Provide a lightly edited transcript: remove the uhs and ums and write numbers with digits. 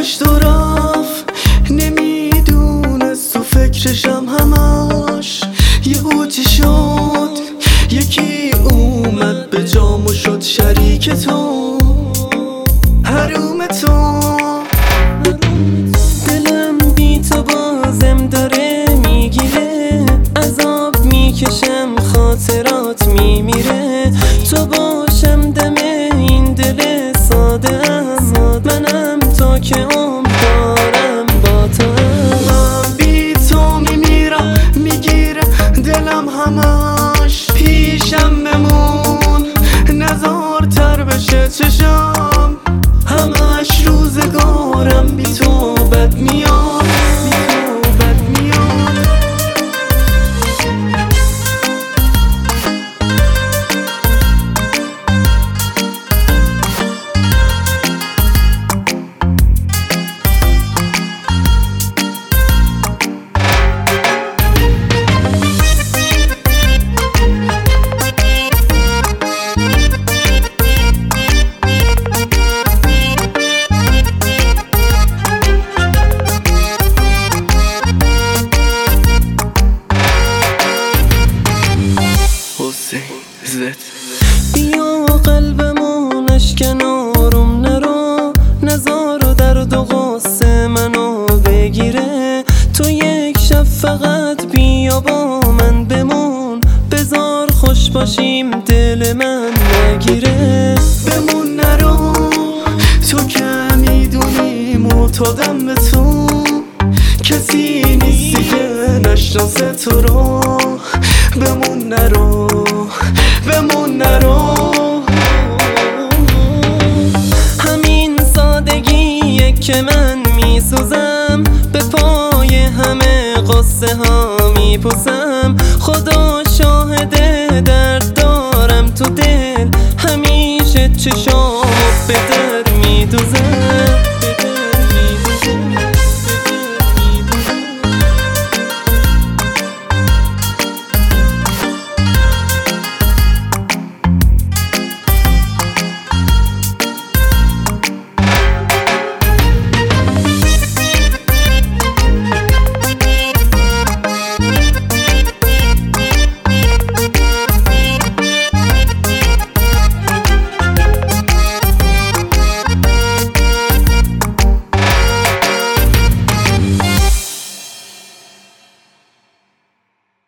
گذاشت و رفت، نمیدونست تو فکرشم همش. یهو چی شد، یکی اومد به جام و شد شریک تو، حروم تو. دلم بی تو بازم داره میگیره، عذاب میکشم خاطرات میمیره. تو باشم دم این دل ساده ام، منم تا که عمر دارم با تو ام. من بی تو میمیرم، میگیره دلم همش. پیشم بمون نزارتر بشه چشم، همش روزگارم بی تو بد میاد، بی تو بد میاد. بیا قلبمون اشکن آروم نرو، نزار و درد و غصه منو بگیره. تو یک شب فقط بیا با من بمون، بذار خوش باشیم دل من نگیره. بمون نرو، تو که میدونی معتادم به تو، کسی نیستی که نشناسه تو رو. بمون نرو، بمون نرو. همین سادگیه که من میسوزم، به پای همه قصه ها میپوسم. خدا شاهده